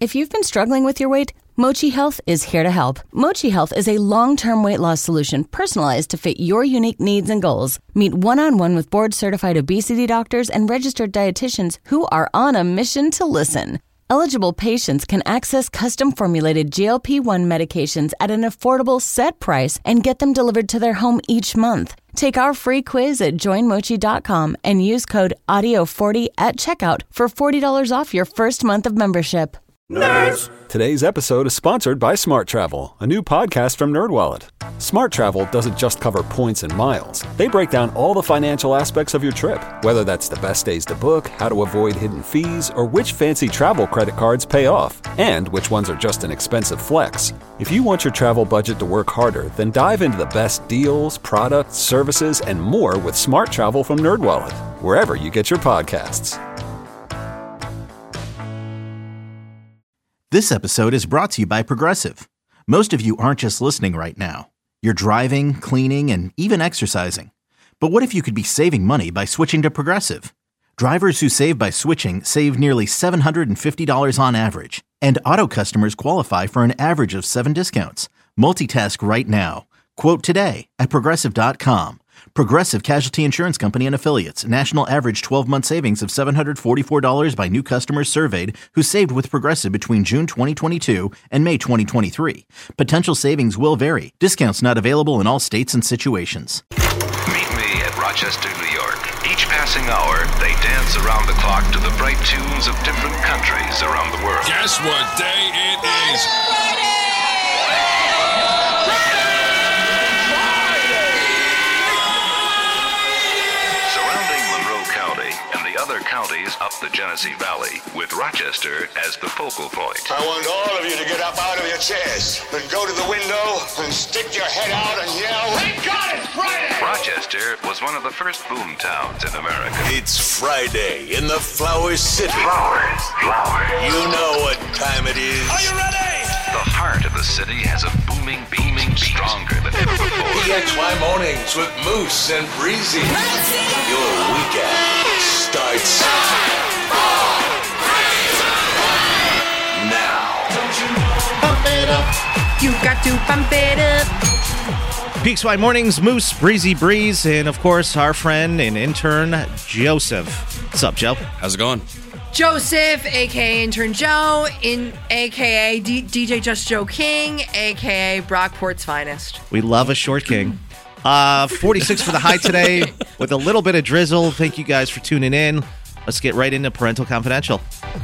If you've been struggling with your weight, Mochi Health is here to help. Mochi Health is a long-term weight loss solution personalized to fit your unique needs and goals. Meet one-on-one with board-certified obesity doctors and registered dietitians who are on a mission to listen. Eligible patients can access custom-formulated GLP-1 medications at an affordable set price and get them delivered to their home each month. Take our free quiz at joinmochi.com and use code AUDIO40 at checkout for $40 off your first month of membership. Nerds! Today's episode is sponsored by Smart Travel, a new podcast from NerdWallet. Smart Travel doesn't just cover points and miles. They break down all the financial aspects of your trip, whether that's the best days to book, how to avoid hidden fees, or which fancy travel credit cards pay off, and which ones are just an expensive flex. If you want your travel budget to work harder, then dive into the best deals, products, services, and more with Smart Travel from NerdWallet, wherever you get your podcasts. This episode is brought to you by Progressive. Most of you aren't just listening right now. You're driving, cleaning, and even exercising. But what if you could be saving money by switching to Progressive? Drivers who save by switching save nearly $750 on average. And auto customers qualify for an average of 7 discounts. Multitask right now. Quote today at Progressive.com. Progressive Casualty Insurance Company and Affiliates. National average 12-month savings of $744 by new customers surveyed who saved with Progressive between June 2022 and May 2023. Potential savings will vary. Discounts not available in all states and situations. Meet me at Rochester, New York. Each passing hour, they dance around the clock to the bright tunes of different countries around the world. Guess what day it is? Counties up the Genesee Valley, with Rochester as the focal point. I want all of you to get up out of your chairs and go to the window and stick your head out and yell, "Thank God it's Friday!" Rochester was one of the first boom towns in America. It's Friday in the Flower City. Flowers. You know what time it is. Are you ready? The heart of the city has a booming beat stronger than ever before. PXY Mornings with Moose and Breezy. Your weekend starts now. Pump it up. You got to pump it up. PXY Mornings, Moose, Breezy Breeze, and of course our friend and intern Joseph. What's up, Joe? How's it going? Joseph, a.k.a. Intern Joe, a.k.a. DJ Just Joe King, a.k.a. Brockport's finest. We love a short king. 46 for the high today with a little bit of drizzle. Thank you guys for tuning in. Let's get right into Parental Confidential.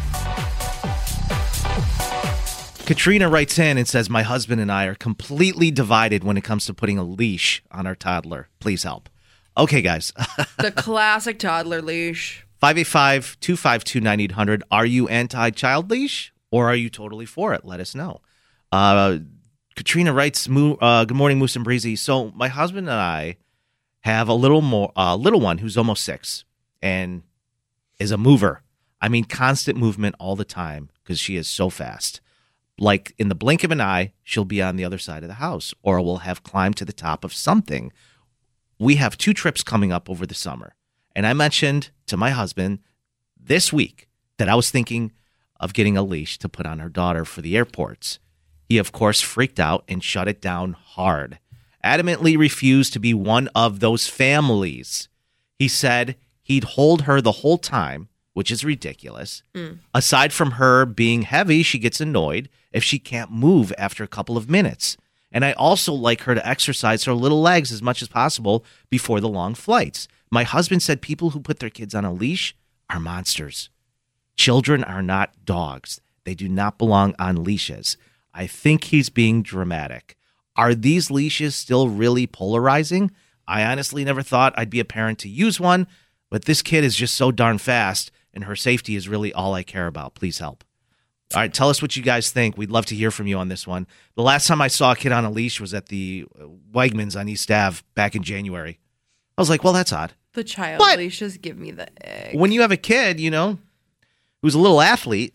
Katrina writes in and says, my husband and I are completely divided when it comes to putting a leash on our toddler. Please help. Okay, guys. The classic toddler leash. 585-252-9800. Are you anti-child leash or are you totally for it? Let us know. Katrina writes, good morning, Moose and Breezy. So my husband and I have a little one who's almost 6 and is a mover. I mean, constant movement all the time because she is so fast. Like in the blink of an eye, she'll be on the other side of the house or we'll have climbed to the top of something. We have 2 trips coming up over the summer. And I mentioned to my husband this week that I was thinking of getting a leash to put on our daughter for the airports. He, of course, freaked out and shut it down hard, adamantly refused to be one of those families. He said he'd hold her the whole time, which is ridiculous. Aside from her being heavy, she gets annoyed if she can't move after a couple of minutes. And I also like her to exercise her little legs as much as possible before the long flights. My husband said people who put their kids on a leash are monsters. Children are not dogs. They do not belong on leashes. I think he's being dramatic. Are these leashes still really polarizing? I honestly never thought I'd be a parent to use one, but this kid is just so darn fast, and her safety is really all I care about. Please help. All right, tell us what you guys think. We'd love to hear from you on this one. The last time I saw a kid on a leash was at the Wegmans on East Ave back in January. I was like, well, that's odd. The child leashes give me the egg. When you have a kid, you know, who's a little athlete,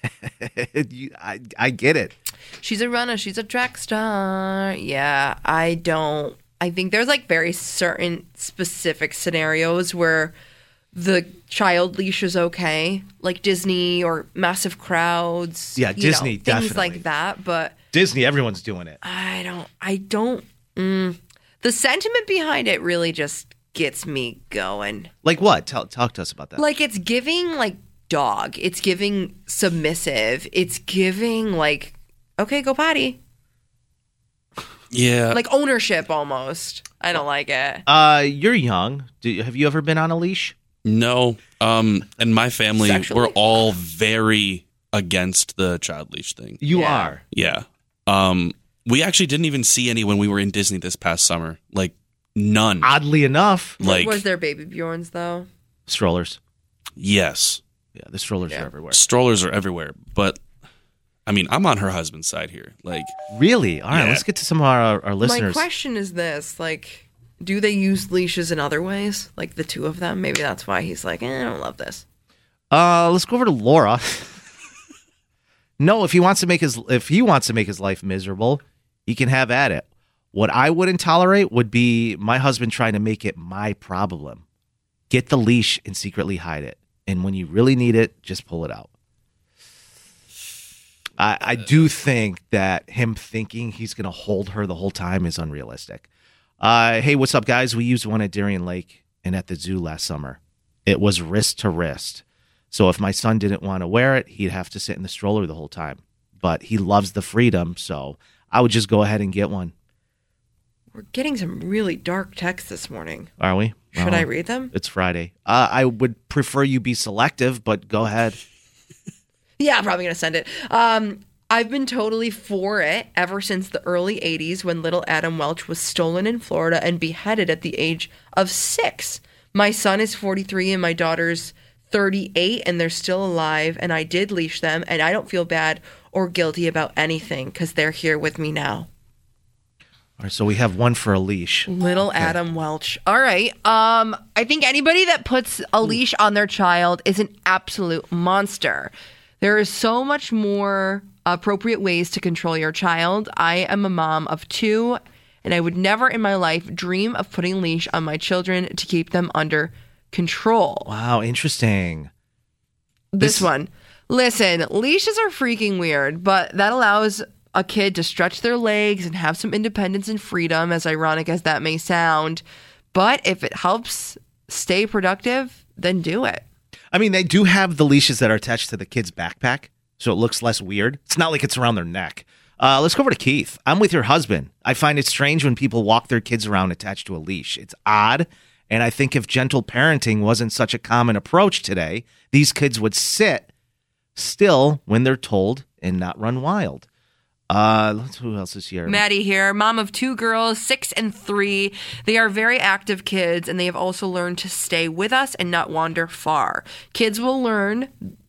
I get it. She's a runner. She's a track star. Yeah, I think there's like very certain specific scenarios where the child leash is okay, like Disney or massive crowds. Yeah, Disney, things definitely. like that. But Disney, everyone's doing it. I don't. The sentiment behind it really just gets me going. Like what? Talk to us about that. Like it's giving like dog. It's giving submissive. It's giving like, okay, go potty. Yeah. Like ownership almost. I don't like it. You're young. Have you ever been on a leash? No. And my family, Sexually? we're all very against the child leash thing. You are. Yeah. We actually didn't even see any when we were in Disney this past summer. Like none. Oddly enough. Like Was there baby Bjorns though? Strollers. yes. Yeah, the strollers are everywhere. Strollers are everywhere, but I mean, I'm on her husband's side here. Like, Really? All right, Yeah. let's get to some of our listeners. My question is this, like, do they use leashes in other ways? Like the two of them? Maybe that's why he's like, I don't love this. Let's go over to Laura. No, if he wants to make his life miserable, he can have at it. What I wouldn't tolerate would be my husband trying to make it my problem. Get the leash and secretly hide it. And when you really need it, just pull it out. I do think that him thinking he's going to hold her the whole time is unrealistic. Hey, what's up, guys? We used one at Darien Lake and at the zoo last summer. It was wrist to wrist. So if my son didn't want to wear it, he'd have to sit in the stroller the whole time. But he loves the freedom, so I would just go ahead and get one. We're getting some really dark texts this morning. Are we? Should I read them? It's Friday. I would prefer you be selective, but go ahead. Yeah, I'm probably going to send it. I've been totally for it ever since the early 80s when little Adam Welch was stolen in Florida and beheaded at the age of 6. My son is 43 and my daughter's 38 and they're still alive, and I did leash them, and I don't feel bad or guilty about anything because they're here with me now. All right, so we have one for a leash. Little Adam Welch. All right. I think anybody that puts a leash on their child is an absolute monster. There is so much more appropriate ways to control your child. I am a mom of 2, and I would never in my life dream of putting a leash on my children to keep them under control. Wow, interesting. This one. Listen, leashes are freaking weird, but that allows a kid to stretch their legs and have some independence and freedom, as ironic as that may sound. But if it helps stay productive, then do it. I mean, they do have the leashes that are attached to the kid's backpack, so it looks less weird. It's not like it's around their neck. Let's go over to Keith. I'm with your husband. I find it strange when people walk their kids around attached to a leash. It's odd, and I think if gentle parenting wasn't such a common approach today, these kids would sit still when they're told and not run wild. Who else is here? Maddie here, mom of 2 girls, 6 and 3. They are very active kids, and they have also learned to stay with us and not wander far. Kids will learn,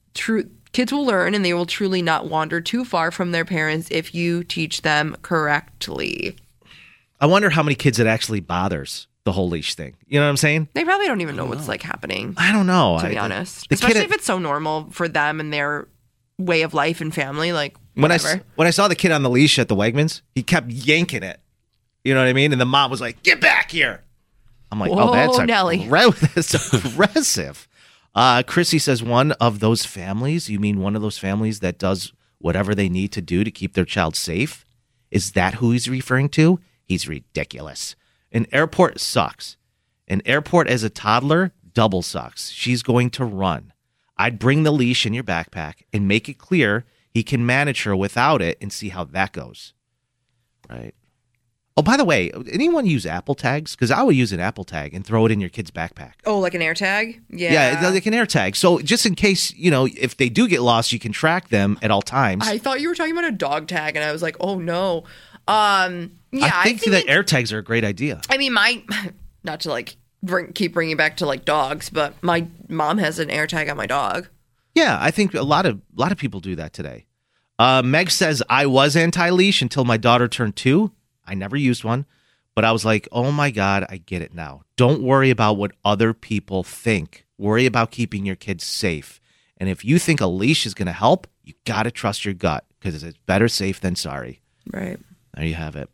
and they will truly not wander too far from their parents if you teach them correctly. I wonder how many kids it actually bothers, the whole leash thing. You know what I'm saying? They probably don't even know what's like happening. I don't know. To be honest, the especially kid- if it's so normal for them and their way of life and family. Like When whatever. I saw the kid on the leash at the Wegmans, he kept yanking it. You know what I mean? And the mom was like, "Get back here!" I'm like, Whoa, "Oh, that's Nelly. that's aggressive." Chrissy says, "One of those families? You mean one of those families that does whatever they need to do to keep their child safe? Is that who he's referring to? He's ridiculous. An airport sucks. An airport as a toddler double sucks. She's going to run. I'd bring the leash in your backpack and make it clear he can manage her without it and see how that goes." Right. Oh, by the way, anyone use Apple tags? Because I would use an Apple tag and throw it in your kid's backpack. Oh, like an air tag? Yeah, like an air tag. So just in case, if they do get lost, you can track them at all times. I thought you were talking about a dog tag, and I was like, oh no. I think that air tags are a great idea. I mean, not to keep bringing back to dogs, but my mom has an air tag on my dog. Yeah, I think a lot of people do that today. Meg says, I was anti-leash until my daughter turned 2. I never used one, but I was like, oh my God, I get it now. Don't worry about what other people think. Worry about keeping your kids safe. And if you think a leash is going to help, you got to trust your gut because it's better safe than sorry. Right. There you have it.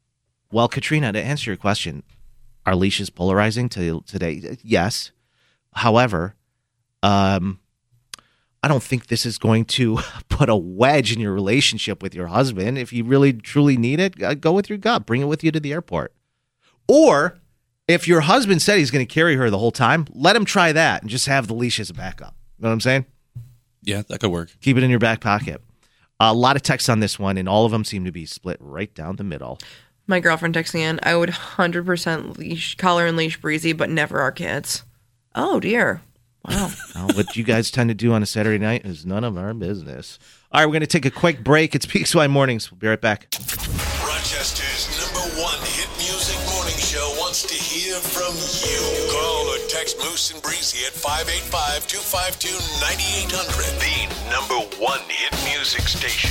Well, Katrina, to answer your question, are leashes polarizing today? Yes. However, I don't think this is going to put a wedge in your relationship with your husband. If you really, truly need it, go with your gut. Bring it with you to the airport. Or if your husband said he's going to carry her the whole time, let him try that and just have the leash as a backup. You know what I'm saying? Yeah, that could work. Keep it in your back pocket. A lot of texts on this one, and all of them seem to be split right down the middle. My girlfriend texting in, I would 100% collar and leash Breezy, but never our kids. Oh, dear. Wow. Well, what you guys tend to do on a Saturday night is none of our business. All right, we're going to take a quick break. It's PXY Mornings. We'll be right back. Rochester's #1 hit music morning show wants to hear from you. Call or text Moose and Breezy at 585-252-9800. The #1 hit music station.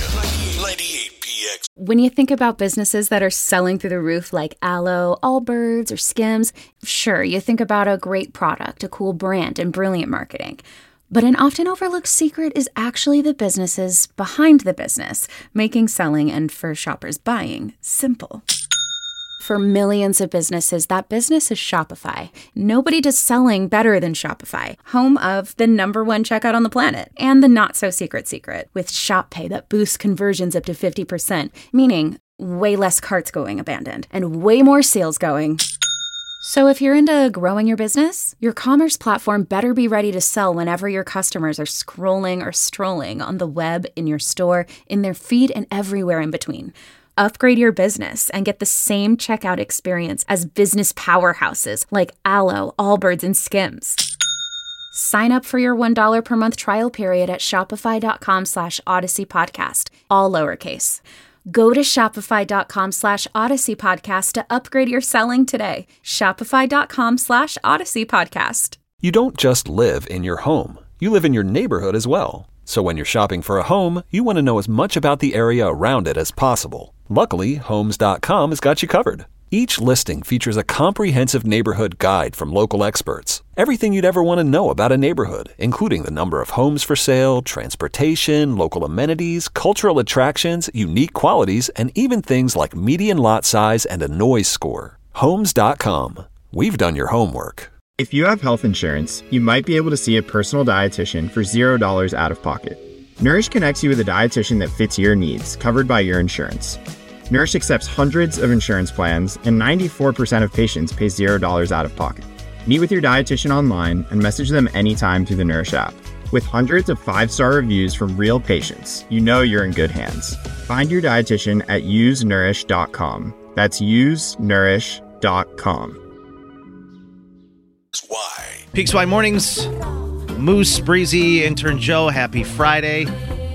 98PX. When you think about businesses that are selling through the roof like Aloe, Allbirds, or Skims, sure, you think about a great product, a cool brand, and brilliant marketing. But an often overlooked secret is actually the businesses behind the business, making selling and for shoppers buying simple. For millions of businesses, that business is Shopify. Nobody does selling better than Shopify, home of the #1 checkout on the planet, and the not-so-secret secret, with Shop Pay that boosts conversions up to 50%, meaning way less carts going abandoned, and way more sales going. So if you're into growing your business, your commerce platform better be ready to sell whenever your customers are scrolling or strolling on the web, in your store, in their feed, and everywhere in between. Upgrade your business and get the same checkout experience as business powerhouses like Aloe, Allbirds, and Skims. Sign up for your $1 per month trial period at shopify.com/Odyssey Podcast, all lowercase. Go to shopify.com/Odyssey Podcast to upgrade your selling today. Shopify.com/Odyssey Podcast. You don't just live in your home. You live in your neighborhood as well. So when you're shopping for a home, you want to know as much about the area around it as possible. Luckily, Homes.com has got you covered. Each listing features a comprehensive neighborhood guide from local experts. Everything you'd ever want to know about a neighborhood, including the number of homes for sale, transportation, local amenities, cultural attractions, unique qualities, and even things like median lot size and a noise score. Homes.com. We've done your homework. If you have health insurance, you might be able to see a personal dietitian for $0 out of pocket. Nourish connects you with a dietitian that fits your needs, covered by your insurance. Nourish accepts hundreds of insurance plans, and 94% of patients pay $0 out of pocket. Meet with your dietitian online and message them anytime through the Nourish app. With hundreds of 5-star reviews from real patients, you know you're in good hands. Find your dietitian at usenourish.com. That's usenourish.com. PXY Mornings, Moose, Breezy, intern Joe, happy Friday.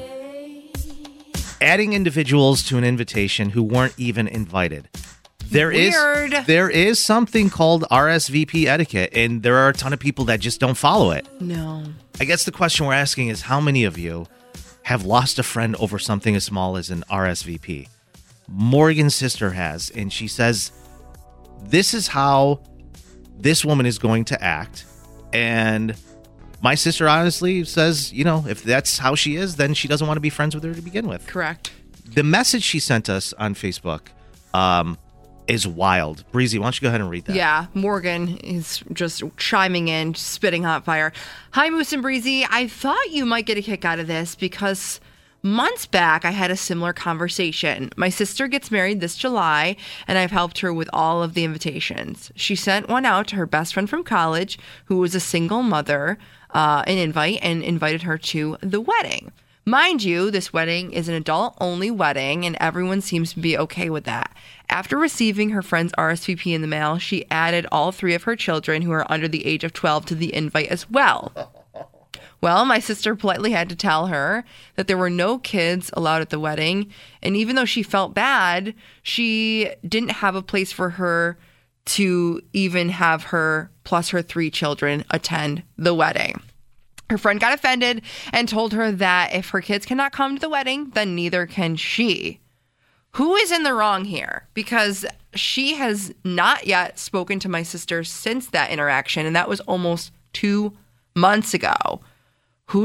Adding individuals to an invitation who weren't even invited. There is something called RSVP etiquette, and there are a ton of people that just don't follow it. No. I guess the question we're asking is, how many of you have lost a friend over something as small as an RSVP? Morgan's sister has, and she says, this is how this woman is going to act. And my sister honestly says, you know, if that's how she is, then she doesn't want to be friends with her to begin with. Correct. The message she sent us on Facebook is wild. Breezy, why don't you go ahead and read that? Yeah, Morgan is just chiming in, spitting hot fire. Hi, Moose and Breezy. I thought you might get a kick out of this because months back, I had a similar conversation. My sister gets married this July, and I've helped her with all of the invitations. She sent one out to her best friend from college, who was a single mother, an invite, and invited her to the wedding. Mind you, this wedding is an adult-only wedding, and everyone seems to be okay with that. After receiving her friend's RSVP in the mail, she added all 3 of her children who are under the age of 12 to the invite as well. Well, my sister politely had to tell her that there were no kids allowed at the wedding, and even though she felt bad, she didn't have a place for her to even have her plus her 3 children attend the wedding. Her friend got offended and told her that if her kids cannot come to the wedding, then neither can she. Who is in the wrong here? Because she has not yet spoken to my sister since that interaction, and that was almost 2 months ago. Who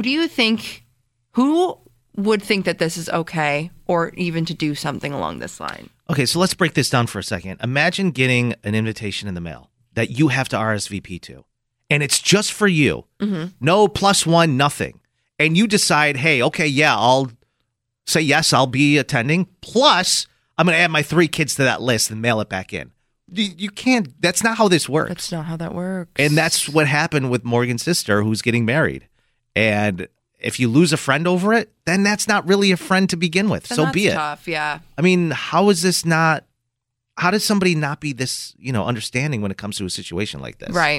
would think that this is okay, or even to do something along this line? Okay, so let's break this down for a second. Imagine getting an invitation in the mail that you have to RSVP to, and it's just for you. Mm-hmm. No +1, nothing. And you decide, hey, okay, yeah, I'll say yes, I'll be attending. Plus, I'm going to add my 3 kids to that list and mail it back in. You can't, that's not how this works. That's not how that works. And that's what happened with Morgan's sister who's getting married. And if you lose a friend over it, then that's not really a friend to begin with. And so that's be it. tough, yeah. I mean, how does somebody not be this, understanding when it comes to a situation like this? Right.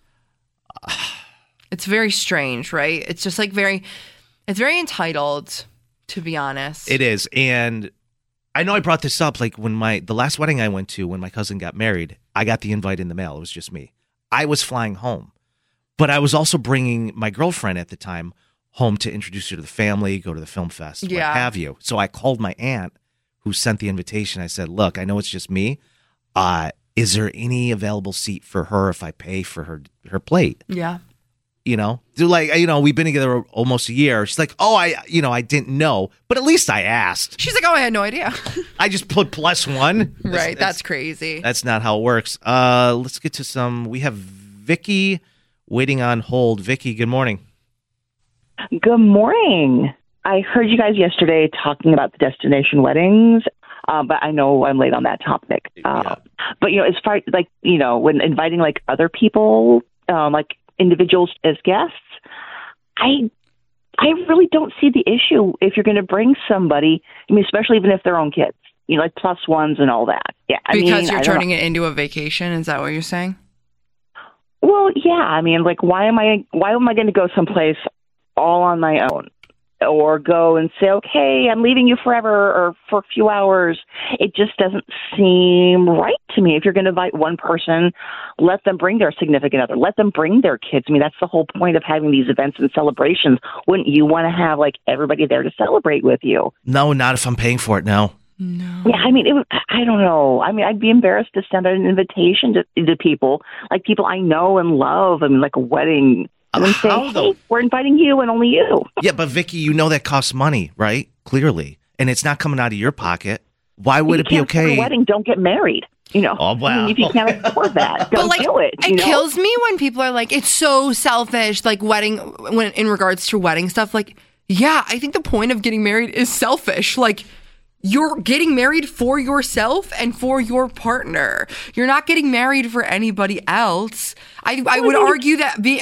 It's very strange, right? It's just like it's very entitled, to be honest. It is. And I know I brought this up, like when the last wedding I went to, when my cousin got married, I got the invite in the mail. It was just me. I was flying home, but I was also bringing my girlfriend at the time home to introduce her to the family, go to the film fest, what have you. So I called my aunt who sent the invitation. I said, look, I know it's just me. Is there any available seat for her if I pay for her plate? Yeah. They're like, we've been together almost a year. She's like, oh, I didn't know, but at least I asked. She's like, oh, I had no idea. I just put +1. Right. That's crazy. That's not how it works. Let's get to we have Vicky waiting on hold. Vicky, good morning. Good morning. I heard you guys yesterday talking about the destination weddings, but I know I'm late on that topic. But, as far like, when inviting like other people, like individuals as guests, I really don't see the issue if you're going to bring somebody, especially even if they're own kids, like +1s and all that. Yeah. Because you're turning it into a vacation. Is that what you're saying? Well, yeah. Like, why am I going to go someplace all on my own? Or go and say, okay, I'm leaving you forever or for a few hours. It just doesn't seem right to me. If you're going to invite one person, let them bring their significant other. Let them bring their kids. That's the whole point of having these events and celebrations. Wouldn't you want to have, like, everybody there to celebrate with you? No, not if I'm paying for it, no. No. Yeah, I don't know. I'd be embarrassed to send out an invitation to people, like people I know and love. Like a wedding. And then say, hey, we're inviting you and only you. Yeah, but Vicky, that costs money, right? Clearly. And it's not coming out of your pocket. Why would it be okay? For a wedding, don't get married. Oh, wow. If you can't afford that, don't do it. It kills me when people are like, it's so selfish, like when in regards to wedding stuff. Like, yeah, I think the point of getting married is selfish. Like, you're getting married for yourself and for your partner. You're not getting married for anybody else. I would argue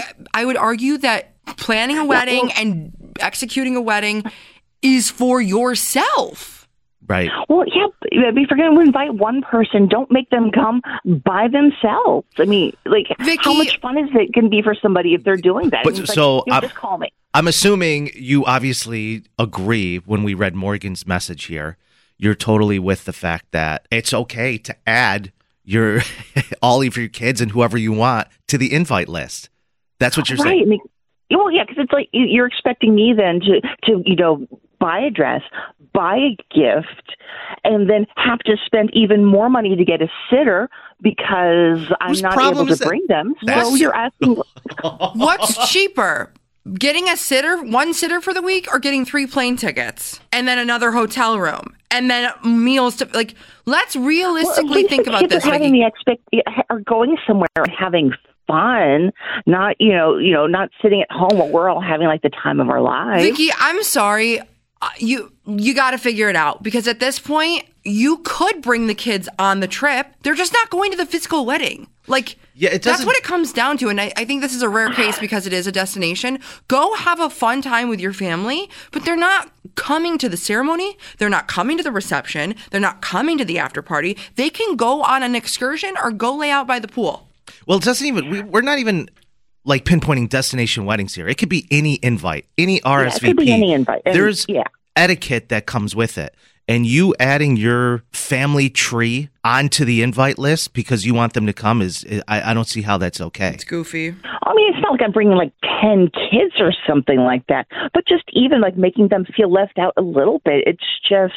that planning a wedding and executing a wedding is for yourself. Right. Well, yeah, if you're going to invite one person, don't make them come by themselves. Vicky, how much fun is it going to be for somebody if they're doing that? But, just call me. I'm assuming you obviously agree when we read Morgan's message here. You're totally with the fact that it's okay to add all of your kids and whoever you want to the invite list. That's what you're saying. Well, yeah, because it's like you're expecting me then to buy a dress, buy a gift, and then have to spend even more money to get a sitter because I'm not able to bring them. So you're asking, what's cheaper? Getting one sitter for the week, or getting 3 plane tickets and then another hotel room and then meals let's realistically think about this. Having or going somewhere and having fun, not not sitting at home where we're all having like the time of our lives. Vicky, I'm sorry. You got to figure it out, because at this point you could bring the kids on the trip. They're just not going to the physical wedding. That's what it comes down to. And I think this is a rare case because it is a destination. Go have a fun time with your family, but they're not coming to the ceremony. They're not coming to the reception. They're not coming to the after party. They can go on an excursion or go lay out by the pool. Well, it doesn't even, we're not even pinpointing destination weddings here. It could be any invite, any RSVP. Yeah, it could be any invite. There's etiquette that comes with it. And you adding your family tree onto the invite list because you want them to come I don't see how that's okay. It's goofy. It's not like I'm bringing 10 kids or something like that, but just even making them feel left out a little bit. It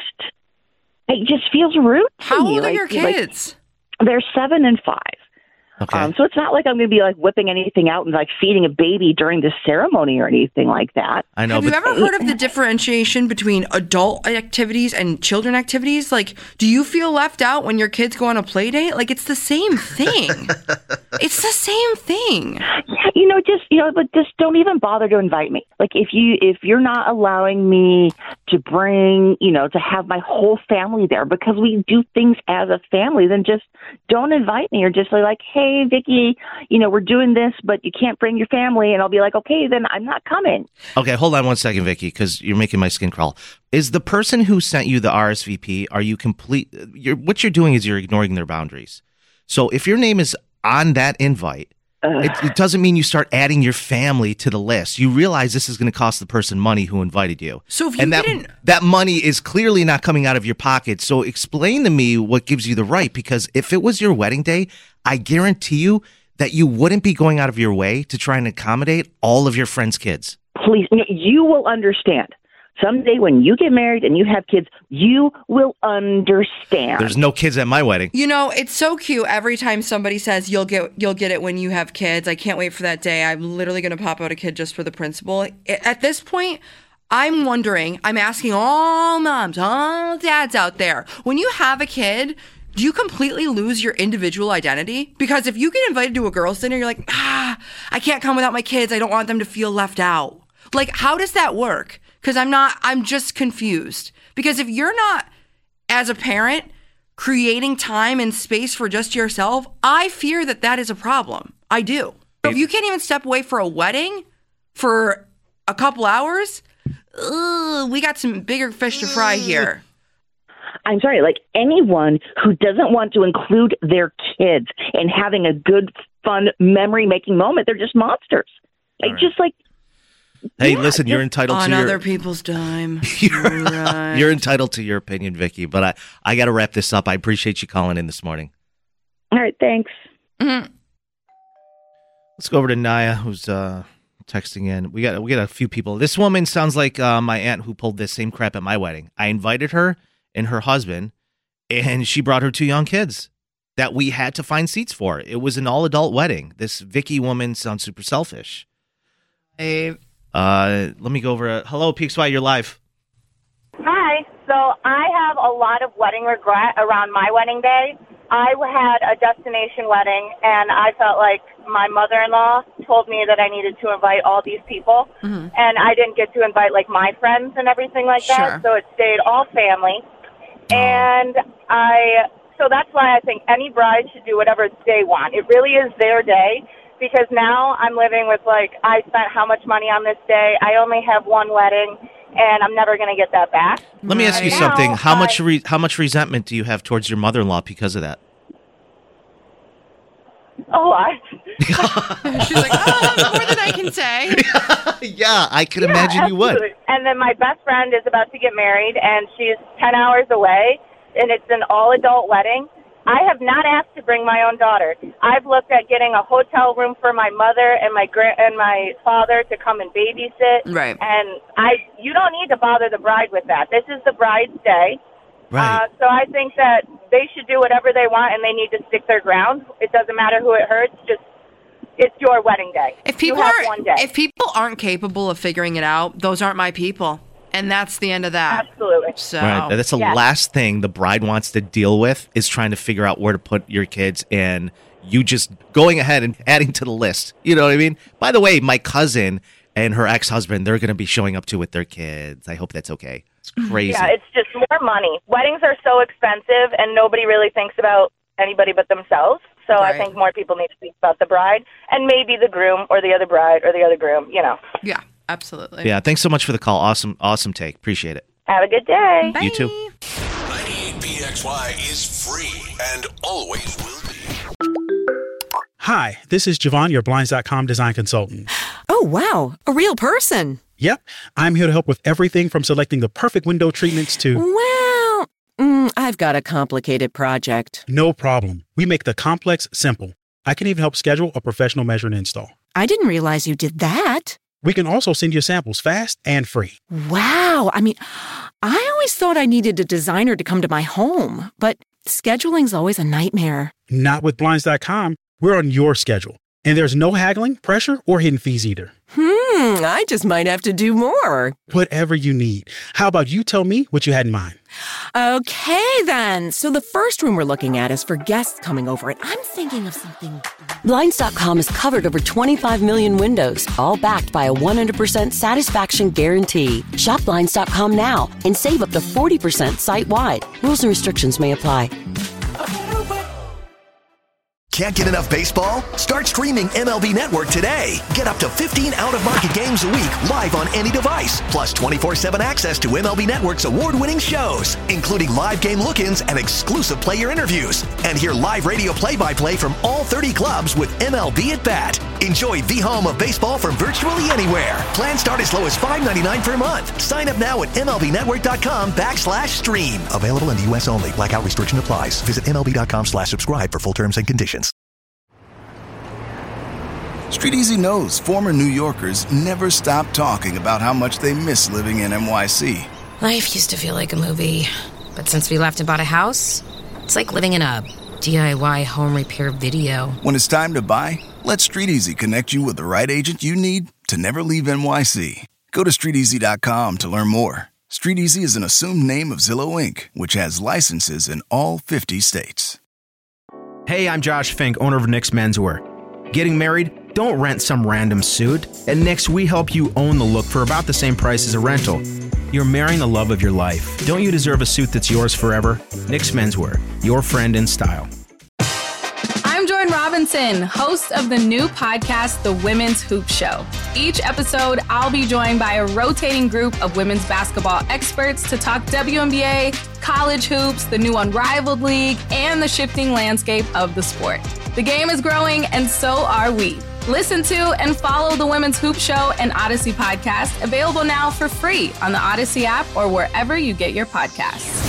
just feels rude to me. How old are your kids? They're 7 and 5. Okay. So it's not like I'm going to be like whipping anything out and like feeding a baby during the ceremony or anything like that. I know. Have you ever heard of the differentiation between adult activities and children activities? Like, do you feel left out when your kids go on a play date? Like, it's the same thing. It's the same thing. Yeah, but just don't even bother to invite me. Like, if you're not allowing me to bring, to have my whole family there because we do things as a family, then just don't invite me or just say like, hey, Vicky, we're doing this, but you can't bring your family. And I'll be like, okay, then I'm not coming. Okay, hold on one second, Vicky, because you're making my skin crawl. Is the person who sent you the RSVP, are you what you're doing is you're ignoring their boundaries. So if your name is on that invite, it doesn't mean you start adding your family to the list. You realize this is going to cost the person money who invited you. So if you that money is clearly not coming out of your pocket. So explain to me what gives you the right, because if it was your wedding day, I guarantee you that you wouldn't be going out of your way to try and accommodate all of your friends' kids. Please, you will understand. Someday when you get married and you have kids, you will understand. There's no kids at my wedding. It's so cute. Every time somebody says you'll get it when you have kids, I can't wait for that day. I'm literally going to pop out a kid just for the principal. At this point, I'm asking all moms, all dads out there, when you have a kid, do you completely lose your individual identity? Because if you get invited to a girls' dinner, you're like, I can't come without my kids. I don't want them to feel left out. Like, how does that work? Because I'm just confused. Because if you're not, as a parent, creating time and space for just yourself, I fear that is a problem. I do. So if you can't even step away for a wedding for a couple hours, we got some bigger fish to fry here. I'm sorry, like anyone who doesn't want to include their kids in having a good, fun, memory-making moment, they're just monsters. Hey, listen, you're entitled to on other people's dime. You're entitled to your opinion, Vicky, but I got to wrap this up. I appreciate you calling in this morning. All right, thanks. Mm-hmm. Let's go over to Naya, who's texting in. We got a few people. This woman sounds like my aunt who pulled this same crap at my wedding. I invited her and her husband, and she brought her 2 young kids that we had to find seats for. It was an all-adult wedding. This Vicky woman sounds super selfish. Let me go over. Hello, PXY, you're live. Hi. So I have a lot of wedding regret around my wedding day. I had a destination wedding, and I felt like my mother-in-law told me that I needed to invite all these people, and I didn't get to invite like my friends and everything like that. So it stayed all family, and so that's why I think any bride should do whatever they want. It really is their day. Because now I'm living with, I spent how much money on this day. I only have one wedding, and I'm never going to get that back. Let me ask you something. How much resentment do you have towards your mother-in-law because of that? A lot. She's like, more than I can say. Yeah, I can imagine absolutely. You would. And then my best friend is about to get married, and she's 10 hours away, and it's an all-adult wedding. I have not asked to bring my own daughter. I've looked at getting a hotel room for my mother and my father to come and babysit. Right. And you don't need to bother the bride with that. This is the bride's day. Right. So I think that they should do whatever they want, and they need to stick their ground. It doesn't matter who it hurts. It's your wedding day. If people one day. If people aren't capable of figuring it out, those aren't my people. And that's the end of that. Absolutely. So right. That's the last thing the bride wants to deal with is trying to figure out where to put your kids, and you just going ahead and adding to the list. You know what I mean? By the way, my cousin and her ex-husband, they're going to be showing up too with their kids. I hope that's okay. It's crazy. Yeah, it's just more money. Weddings are so expensive, and nobody really thinks about anybody but themselves. So Right. I think more people need to think about the bride and maybe the groom or the other bride or the other groom, Yeah, absolutely. Yeah, thanks so much for the call. Awesome take. Appreciate it. Have a good day. You too. 98PXY is free and always will be. Hi, this is Javon, your Blinds.com design consultant. Oh, wow. A real person. Yep. I'm here to help with everything from selecting the perfect window treatments to... Well, I've got a complicated project. No problem. We make the complex simple. I can even help schedule a professional measure and install. I didn't realize you did that. We can also send you samples fast and free. Wow. I mean, I always thought I needed a designer to come to my home, but scheduling's always a nightmare. Not with Blinds.com. We're on your schedule, and there's no haggling, pressure, or hidden fees either. I just might have to do more. Whatever you need. How about you tell me what you had in mind? Okay, then. So the first room we're looking at is for guests coming over, and I'm thinking of something. Blinds.com has covered over 25 million windows, all backed by a 100% satisfaction guarantee. Shop Blinds.com now and save up to 40% site-wide. Rules and restrictions may apply. Can't get enough baseball? Start streaming MLB Network today. Get up to 15 out-of-market games a week live on any device, plus 24/7 access to MLB Network's award-winning shows, including live game look-ins and exclusive player interviews. And hear live radio play-by-play from all 30 clubs with MLB at Bat. Enjoy the home of baseball from virtually anywhere. Plans start as low as $5.99 per month. Sign up now at MLBnetwork.com/stream. Available in the U.S. only. Blackout restriction applies. Visit MLB.com/subscribe for full terms and conditions. StreetEasy knows former New Yorkers never stop talking about how much they miss living in NYC. Life used to feel like a movie, but since we left and bought a house, it's like living in a DIY home repair video. When it's time to buy, let StreetEasy connect you with the right agent you need to never leave NYC. Go to StreetEasy.com to learn more. StreetEasy is an assumed name of Zillow Inc., which has licenses in all 50 states. Hey, I'm Josh Fink, owner of Nick's Menswear. Getting married? Don't rent some random suit. At Nick's, we help you own the look for about the same price as a rental. You're marrying the love of your life. Don't you deserve a suit that's yours forever? Nick's Menswear, your friend in style. I'm Jordan Robinson, host of the new podcast, The Women's Hoop Show. Each episode, I'll be joined by a rotating group of women's basketball experts to talk WNBA, college hoops, the new Unrivaled League, and the shifting landscape of the sport. The game is growing, and so are we. Listen to and follow The Women's Hoop Show and Odyssey podcast, available now for free on the Odyssey app or wherever you get your podcasts.